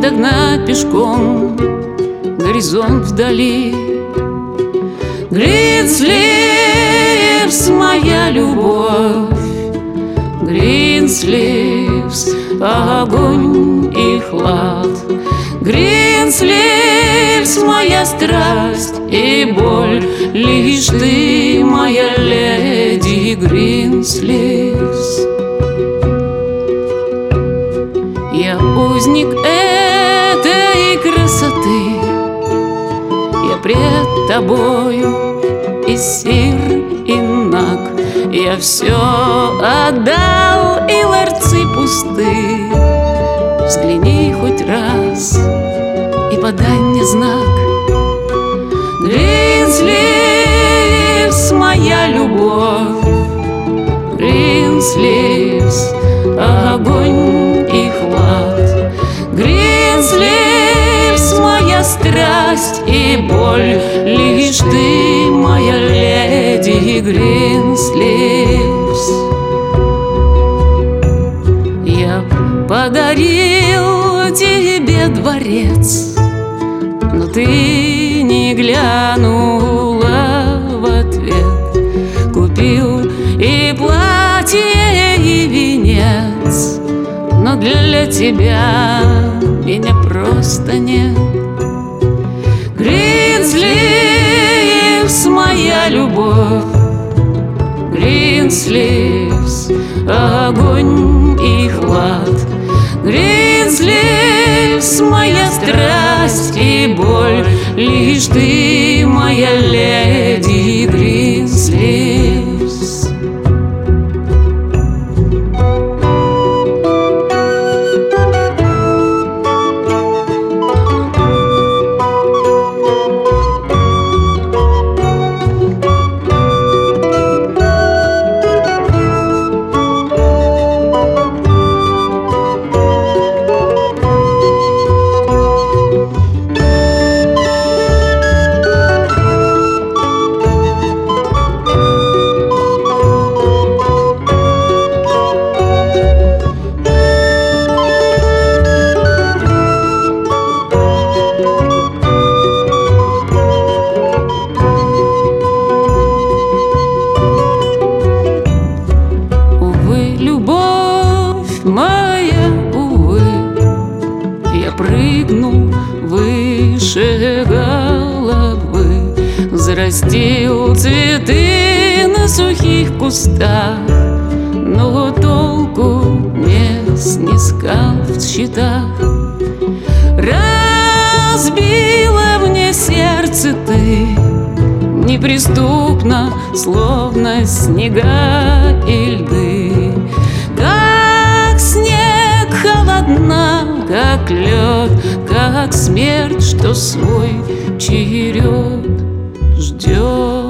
догнать пешком горизонт вдали. Гринсливс, моя любовь, Гринсливс, огонь и хлад. Гринсливс, моя страсть и боль, лишь ты, моя леди Гринсливс. Я узник этой красоты, я пред тобою и сир, и наг. Я все отдал, и ларцы пусты. Взгляни хоть раз и подай мне знак. Гринсливс, моя любовь, Гринсливс, огонь и хлад. Гринсливс, моя страсть и боль, лишь ты, моя леди Гринсливс. Я подарил тебе дворец, но ты не глянула в ответ. Купил и платье, и венец, но для тебя меня просто нет. Гринсливс, моя любовь, Гринсливс, огонь и хлад. Гринсливс, моя страсть и боль, лишь ты, моя леди Гринсливс. Моя, увы, я прыгнул выше головы, взрастил цветы на сухих кустах, но толку не снискал в счетах. Разбила мне сердце ты неприступно, словно снега и льды. Холодна, как лед, как смерть, что свой черед ждет.